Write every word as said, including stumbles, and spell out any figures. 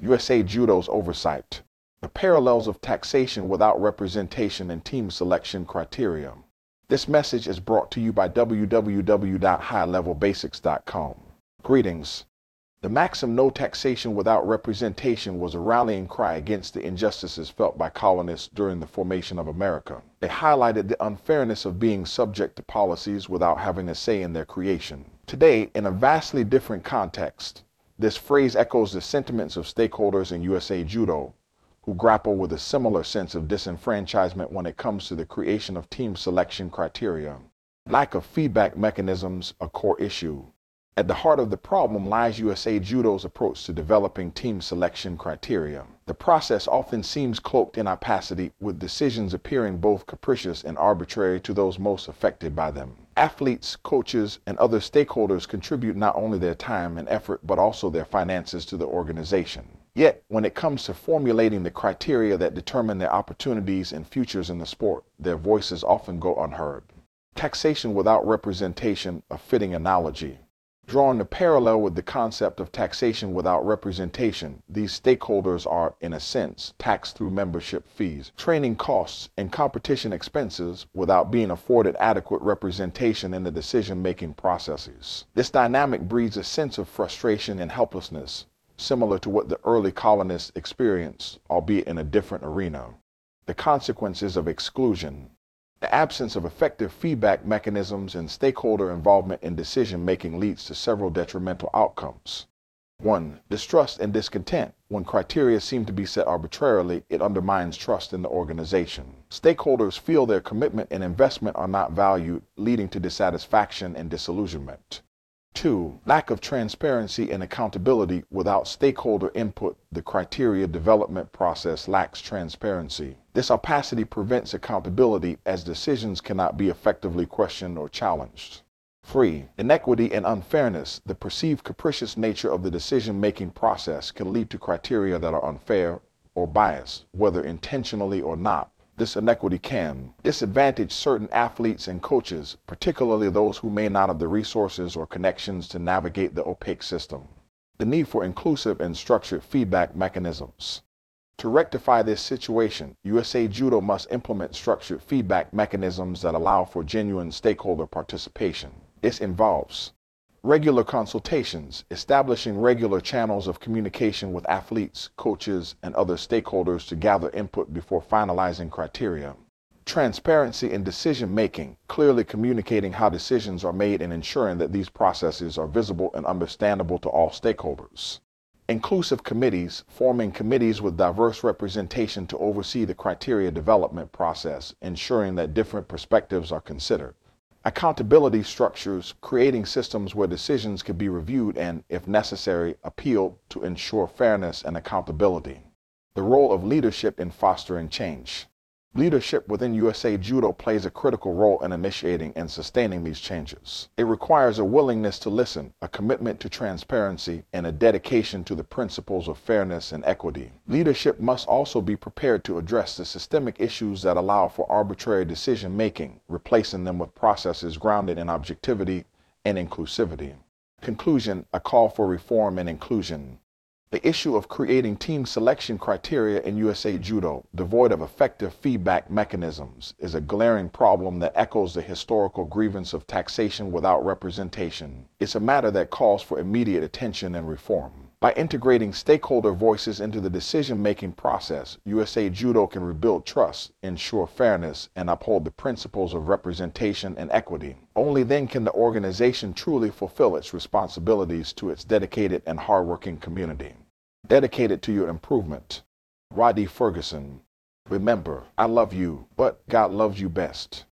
U S A Judo's oversight. The parallels of taxation without representation and team selection criteria. This message is brought to you by w w w dot high level basics dot com. Greetings. The maxim "no taxation without representation" was a rallying cry against the injustices felt by colonists during the formation of America. It highlighted the unfairness of being subject to policies without having a say in their creation. Today, in a vastly different context, this phrase echoes the sentiments of stakeholders in U S A Judo, who grapple with a similar sense of disenfranchisement when it comes to the creation of team selection criteria. Lack of feedback mechanisms, a core issue. At the heart of the problem lies U S A Judo's approach to developing team selection criteria. The process often seems cloaked in opacity, with decisions appearing both capricious and arbitrary to those most affected by them. Athletes, coaches, and other stakeholders contribute not only their time and effort but also their finances to the organization. Yet, when it comes to formulating the criteria that determine their opportunities and futures in the sport, their voices often go unheard. Taxation without representation, a fitting analogy. Drawing a parallel with the concept of taxation without representation, these stakeholders are, in a sense, taxed through membership fees, training costs, and competition expenses without being afforded adequate representation in the decision-making processes. This dynamic breeds a sense of frustration and helplessness, similar to what the early colonists experienced, albeit in a different arena. The consequences of exclusion. The absence of effective feedback mechanisms and stakeholder involvement in decision-making leads to several detrimental outcomes. one. Distrust and discontent. When criteria seem to be set arbitrarily, it undermines trust in the organization. Stakeholders feel their commitment and investment are not valued, leading to dissatisfaction and disillusionment. two. Lack of transparency and accountability. Without stakeholder input, the criteria development process lacks transparency. This opacity prevents accountability, as decisions cannot be effectively questioned or challenged. three. Inequity and unfairness. The perceived capricious nature of the decision-making process can lead to criteria that are unfair or biased, whether intentionally or not. This inequity can disadvantage certain athletes and coaches, particularly those who may not have the resources or connections to navigate the opaque system. The need for inclusive and structured feedback mechanisms. To rectify this situation, U S A Judo must implement structured feedback mechanisms that allow for genuine stakeholder participation. This involves regular consultations, establishing regular channels of communication with athletes, coaches, and other stakeholders to gather input before finalizing criteria. Transparency in decision-making, clearly communicating how decisions are made and ensuring that these processes are visible and understandable to all stakeholders. Inclusive committees, forming committees with diverse representation to oversee the criteria development process, ensuring that different perspectives are considered. Accountability structures, creating systems where decisions can be reviewed and, if necessary, appealed to ensure fairness and accountability. The role of leadership in fostering change. Leadership within U S A Judo plays a critical role in initiating and sustaining these changes. It requires a willingness to listen, a commitment to transparency, and a dedication to the principles of fairness and equity. Leadership must also be prepared to address the systemic issues that allow for arbitrary decision-making, replacing them with processes grounded in objectivity and inclusivity. Conclusion: a call for reform and inclusion. The issue of creating team selection criteria in U S A Judo, devoid of effective feedback mechanisms, is a glaring problem that echoes the historical grievance of taxation without representation. It's a matter that calls for immediate attention and reform. By integrating stakeholder voices into the decision-making process, U S A Judo can rebuild trust, ensure fairness, and uphold the principles of representation and equity. Only then can the organization truly fulfill its responsibilities to its dedicated and hardworking community. Dedicated to your improvement. Roddy Ferguson. Remember, I love you, but God loves you best.